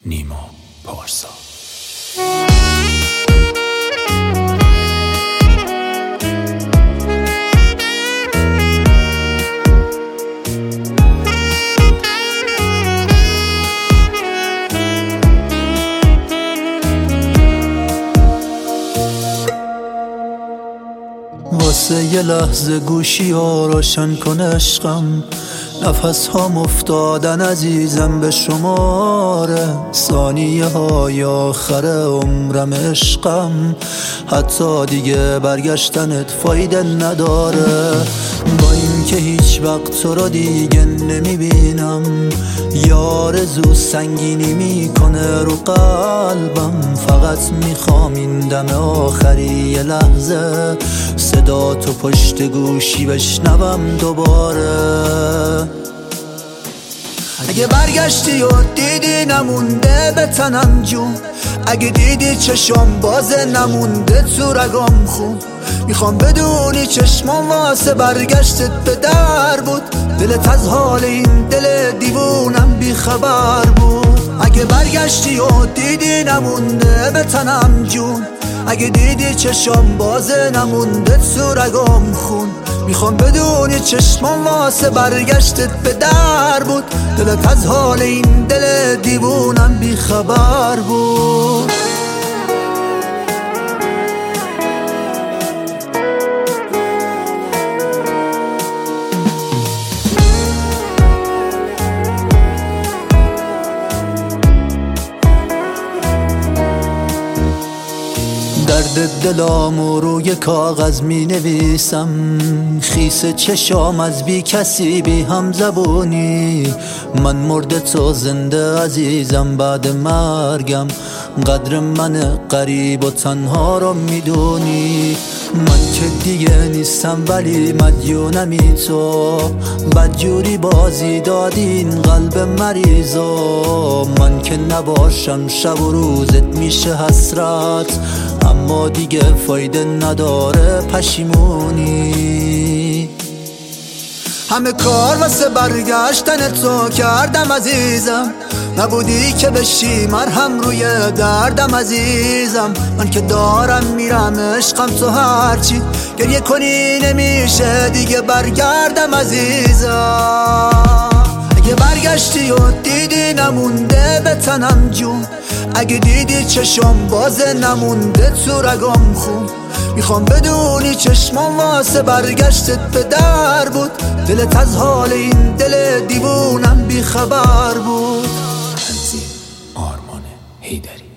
نیما پارسا. واسه یه لحظه گوشی ها روشن کن عشقم، نفس ها افتادن عزیزم به شماره، ثانیه های آخر عمرم عشقم، حتی دیگه برگشتنت فایده نداره. با این که هیچ وقت تو رو دیگه نمیبینم، آرزو سنگینی میکنه رو قلبم، فقط میخوام این دم آخری یه لحظه صدا تو پشت گوشی بشنوم دوباره. اگه برگشتی و دیدی نمونده به تنم جون، اگه دیدی چشم باز نمونده تو رگام خون، میخوام بدونی چشمام واسه برگشتت به در بود، دلت از حال این دل دیوونم بی خبر بود. اگه برگشتی و دیدی نمونده به تنم جون، اگه دیدی چشم باز نمونده تو رگام خون، میخوام بدونی چشمام واسه برگشتت به در بود، دلت از حال این دل دیوونم بی خبر بود. درد دلامو روی کاغذ می نویسم، خیس چشام از بی کسی بی هم زبونی، من مرده تو زنده عزیزم بعد مرگم، قدر من غریب و تنها رو میدونی. من که دیگه نیستم ولی مدیونمی تو، بدجوری بازی دادین قلب مریضو، من که نباشم شب و روزت میشه حسرت، اما دیگه فایده نداره پشیمونی. همه کار واسه برگشتن تو کردم عزیزم، نبودی که بشی مرهم روی دردم عزیزم، من که دارم میرم عشقم تو هرچی گریه کنی نمیشه دیگه برگردم عزیزم. اگه برگشتی و دیدی نمونده به تنم جون، اگه دیدی چشم باز نمونده تو رگام خون، میخوام بدونی چشمام واسه برگشتت به در بود، دلت از حال این دل دیوونم بی خبر بود. تنظیم آرمان حیدری.